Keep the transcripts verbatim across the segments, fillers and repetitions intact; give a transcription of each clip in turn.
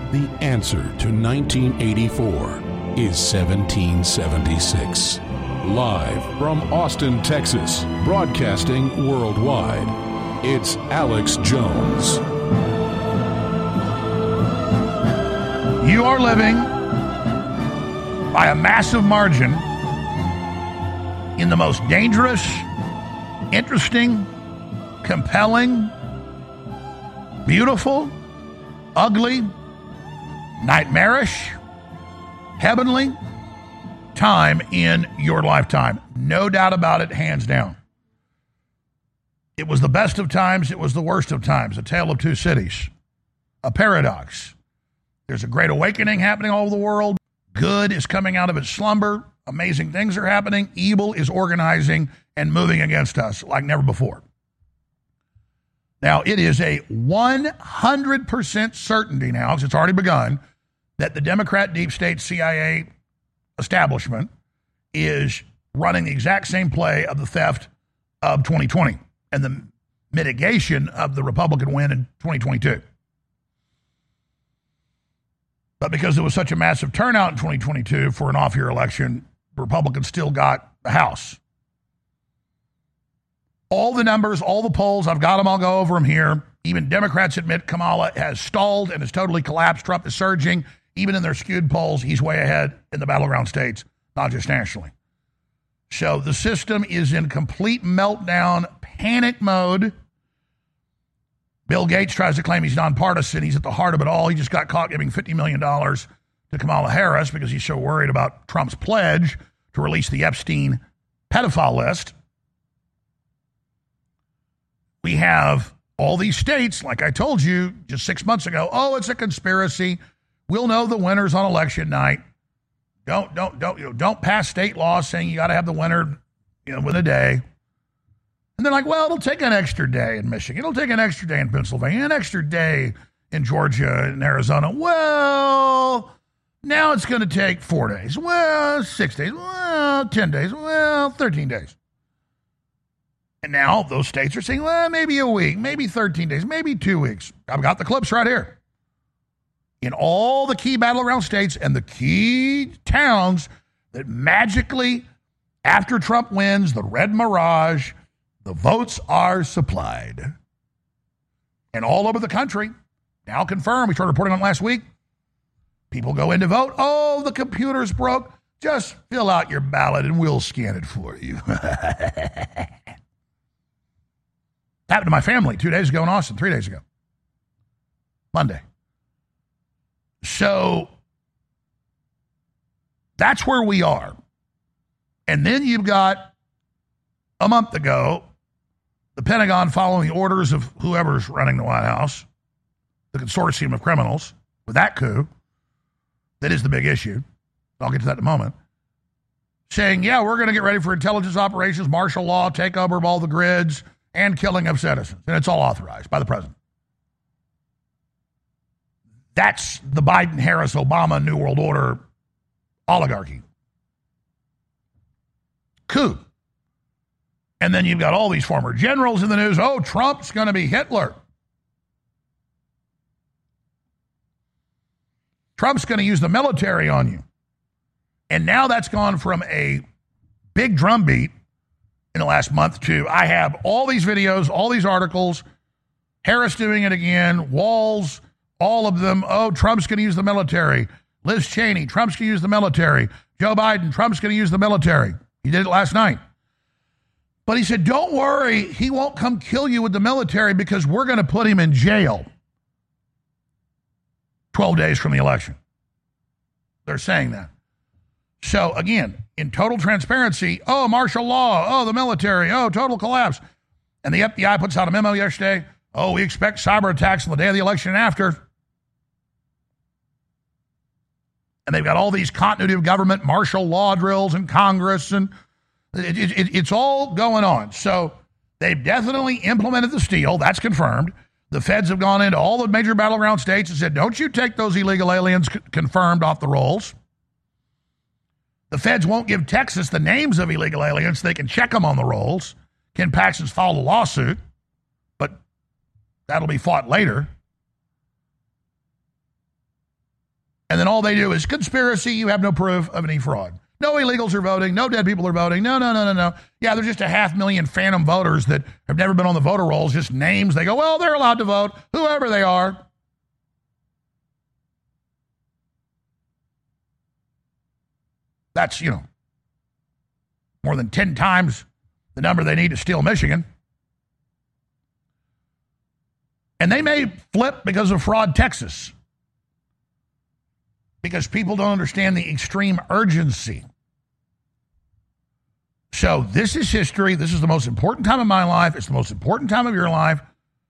The answer to nineteen eighty-four is seventeen seventy-six. Live from Austin, Texas, broadcasting worldwide, it's Alex Jones. You are living by a massive margin in the most dangerous, interesting, compelling, beautiful, ugly, nightmarish, heavenly time in your lifetime. No doubt about it, hands down. It was the best of times, it was the worst of times, a tale of two cities, a paradox. There's a great awakening happening all over the world. Good is coming out of its slumber. Amazing things are happening. Evil is organizing and moving against us like never before. Now, it is a one hundred percent certainty now, because it's already begun, that the Democrat deep state C I A establishment is running the exact same play of the theft of twenty twenty and the mitigation of the Republican win in twenty twenty-two. But because there was such a massive turnout in twenty twenty-two for an off-year election, Republicans still got the House. All the numbers, all the polls, I've got them, I'll go over them here. Even Democrats admit Kamala has stalled and has totally collapsed. Trump is surging. Even in their skewed polls, he's way ahead in the battleground states, not just nationally. So the system is in complete meltdown, panic mode. Bill Gates tries to claim he's nonpartisan. He's at the heart of it all. He just got caught giving fifty million dollars to Kamala Harris because he's so worried about Trump's pledge to release the Epstein pedophile list. We have all these states, like I told you just six months ago, oh, it's a conspiracy. We'll know the winners on election night. Don't don't don't you know, don't pass state laws saying you got to have the winner, you know, within a day. And they're like, well, it'll take an extra day in Michigan. It'll take an extra day in Pennsylvania, an extra day in Georgia and Arizona. Well, now it's going to take four days. Well, six days. Well, ten days. Well, thirteen days. And now those states are saying, well, maybe a week, maybe thirteen days, maybe two weeks. I've got the clips right here. In all the key battleground states and the key towns that magically, after Trump wins, the red mirage, the votes are supplied. And all over the country, now confirmed, we started reporting on it last week, people go in to vote. Oh, the computer's broke. Just fill out your ballot and we'll scan it for you. Happened to my family two days ago in Austin, three days ago. Monday. So that's where we are. And then you've got a month ago, the Pentagon following the orders of whoever's running the White House, the consortium of criminals, with that coup, that is the big issue. I'll get to that in a moment. Saying, yeah, we're going to get ready for intelligence operations, martial law, takeover of all the grids, and killing of citizens. And it's all authorized by the president. That's the Biden, Harris, Obama, New World Order oligarchy. Coup. And then you've got all these former generals in the news. Oh, Trump's going to be Hitler. Trump's going to use the military on you. And now that's gone from a big drumbeat in the last month to I have all these videos, all these articles, Harris doing it again, Walls, all of them. Oh, Trump's going to use the military. Liz Cheney, Trump's going to use the military. Joe Biden, Trump's going to use the military. He did it last night. But he said, don't worry, he won't come kill you with the military because we're going to put him in jail twelve days from the election. They're saying that. So, again, in total transparency, oh, martial law, oh, the military, oh, total collapse. And the F B I puts out a memo yesterday, oh, we expect cyber attacks on the day of the election and after. And they've got all these continuity of government, martial law drills in Congress, and it, it, it, it's all going on. So they've definitely implemented the steal. That's confirmed. The feds have gone into all the major battleground states and said, don't you take those illegal aliens c- confirmed off the rolls. The feds won't give Texas the names of illegal aliens. They can check them on the rolls. Ken Paxton's filed a lawsuit, but that'll be fought later. all they do is conspiracy. You have no proof of any fraud. No illegals are voting. No dead people are voting. No, no, no, no, no. Yeah, there's just a half million phantom voters that have never been on the voter rolls, just names. They go, well, they're allowed to vote, whoever they are. That's, you know, more than ten times the number they need to steal Michigan. And they may flip because of fraud Texas. Because people don't understand the extreme urgency. So this is history. This is the most important time of my life. It's the most important time of your life.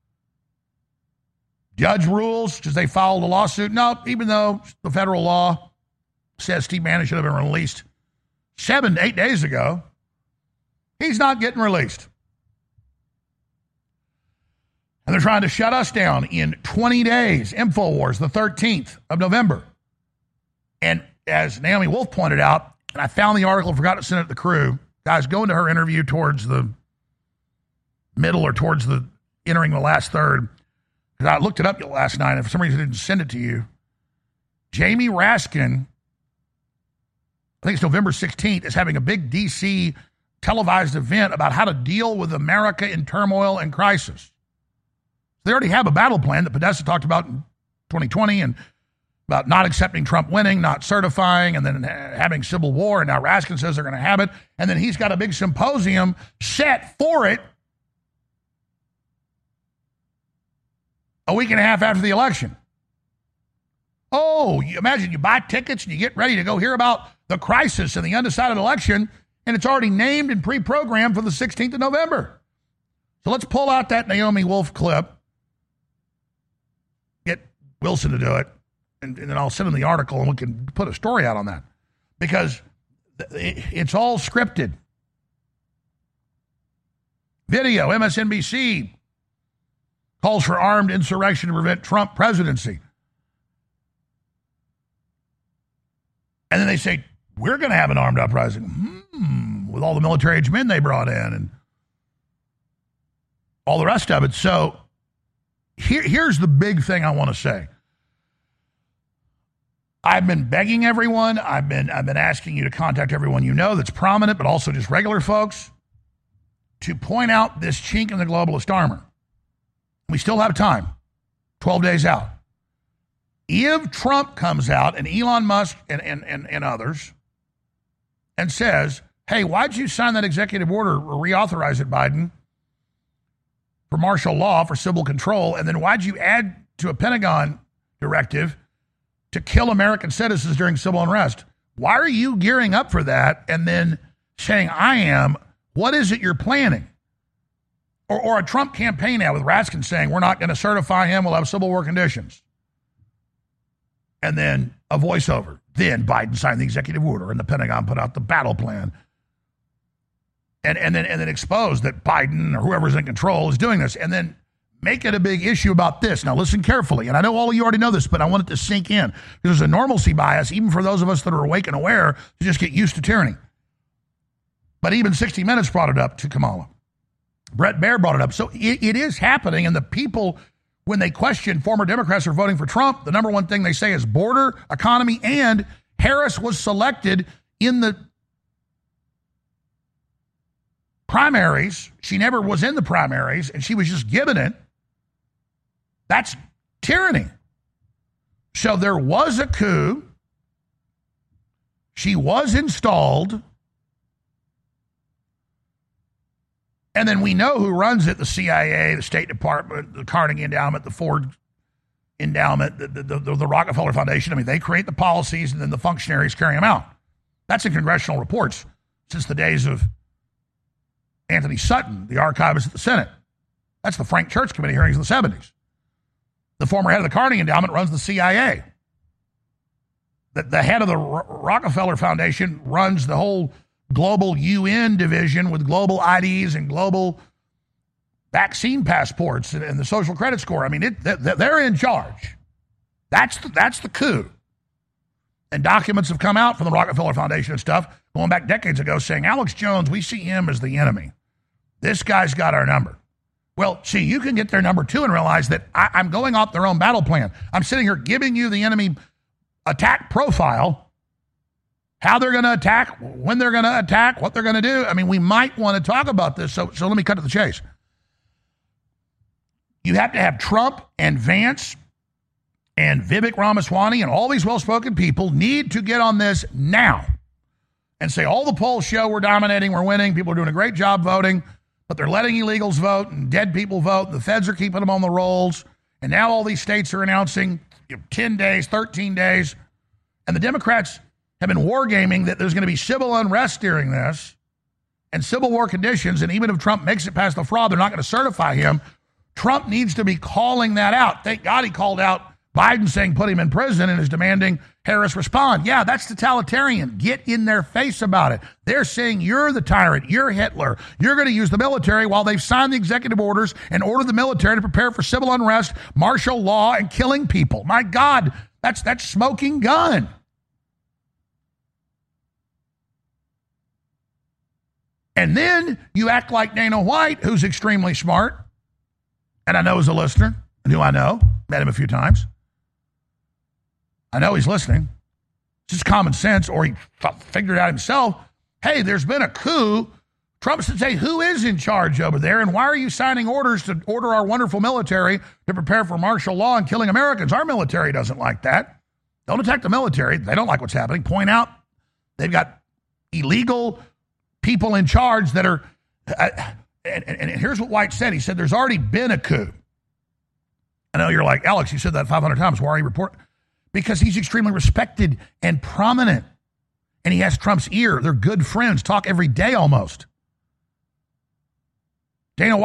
Judge rules because they filed a lawsuit. No, even though the federal law says Steve Bannon should have been released seven to eight days ago, he's not getting released. And they're trying to shut us down in twenty days. InfoWars, the thirteenth of November. And as Naomi Wolf pointed out, and I found the article, forgot to send it to the crew, guys, go into her interview towards the middle or towards the entering the last third. Because I looked it up last night, and for some reason I didn't send it to you. Jamie Raskin, I think it's November sixteenth, is having a big D C televised event about how to deal with America in turmoil and crisis. They already have a battle plan that Podesta talked about in twenty twenty and about not accepting Trump winning, not certifying, and then having civil war. And now Raskin says they're going to have it. And then he's got a big symposium set for it a week and a half after the election. Oh, you imagine you buy tickets and you get ready to go hear about the crisis and the undecided election, and it's already named and pre-programmed for the sixteenth of November. So let's pull out that Naomi Wolf clip, get Wilson to do it, and, and then I'll send him the article and we can put a story out on that. Because it's all scripted. Video, M S N B C calls for armed insurrection to prevent Trump presidency. And then they say, we're going to have an armed uprising. Hmm, with all the military-age men they brought in and all the rest of it. So here, here's the big thing I want to say. I've been begging everyone. I've been, I've been asking you to contact everyone you know that's prominent, but also just regular folks, to point out this chink in the globalist armor. We still have time, twelve days out. If Trump comes out and Elon Musk and, and, and, and others and says, hey, why'd you sign that executive order or reauthorize it, Biden, for martial law, for civil control, and then why'd you add to a Pentagon directive to kill American citizens during civil unrest? Why are you gearing up for that and then saying, I am? What is it you're planning? Or, or a Trump campaign ad with Raskin saying, we're not going to certify him, we'll have civil war conditions. And then a voiceover. Then Biden signed the executive order and the Pentagon put out the battle plan. And, and, then, and then expose that Biden or whoever's in control is doing this. And then make it a big issue about this. Now listen carefully. And I know all of you already know this, but I want it to sink in. There's a normalcy bias, even for those of us that are awake and aware, to just get used to tyranny. But even sixty minutes brought it up to Kamala. Brett Baer brought it up. So it, it is happening, and the people, when they question former Democrats are voting for Trump, the number one thing they say is border, economy, and Harris was selected in the primaries. She never was in the primaries, and she was just given it. That's tyranny. So there was a coup. She was installed. And then we know who runs it, the C I A, the State Department, the Carnegie Endowment, the Ford Endowment, the, the, the, the Rockefeller Foundation. I mean, they create the policies and then the functionaries carry them out. That's in congressional reports since the days of Anthony Sutton, the archivist at the Senate. That's the Frank Church Committee hearings in the seventies. The former head of the Carnegie Endowment runs the C I A. The, the head of the Ro- Rockefeller Foundation runs the whole global U N division with global I Ds and global vaccine passports and, and the social credit score. I mean, it, they're in charge. That's the, that's the coup. And documents have come out from the Rockefeller Foundation and stuff going back decades ago saying, Alex Jones, we see him as the enemy. This guy's got our number. Well, see, you can get their number too and realize that I, I'm going off their own battle plan. I'm sitting here giving you the enemy attack profile, how they're going to attack, when they're going to attack, what they're going to do. I mean, we might want to talk about this. So, so let me cut to the chase. You have to have Trump and Vance and Vivek Ramaswamy and all these well-spoken people need to get on this now and say all the polls show we're dominating, we're winning, people are doing a great job voting, but they're letting illegals vote and dead people vote. The feds are keeping them on the rolls. And now all these states are announcing you know, ten days, thirteen days. And the Democrats have been wargaming that there's going to be civil unrest during this and civil war conditions. And even if Trump makes it past the fraud, they're not going to certify him. Trump needs to be calling that out. Thank God he called out Biden saying put him in prison and is demanding Harris respond. Yeah, that's totalitarian. Get in their face about it. They're saying you're the tyrant. You're Hitler. You're going to use the military while they've signed the executive orders and ordered the military to prepare for civil unrest, martial law, and killing people. My God, that's that's smoking gun. And then you act like Dana White, who's extremely smart, and I know is a listener, and who I know, met him a few times. I know he's listening. It's just common sense, or he f- figured it out himself. Hey, there's been a coup. Trump should say, who is in charge over there, and why are you signing orders to order our wonderful military to prepare for martial law and killing Americans? Our military doesn't like that. Don't attack the military. They don't like what's happening. Point out they've got illegal people in charge that are... Uh, and, and, and here's what White said. He said, there's already been a coup. I know you're like, Alex, you said that five hundred times. Why are you reporting? Because he's extremely respected and prominent. And he has Trump's ear. They're good friends, talk every day almost. Dana White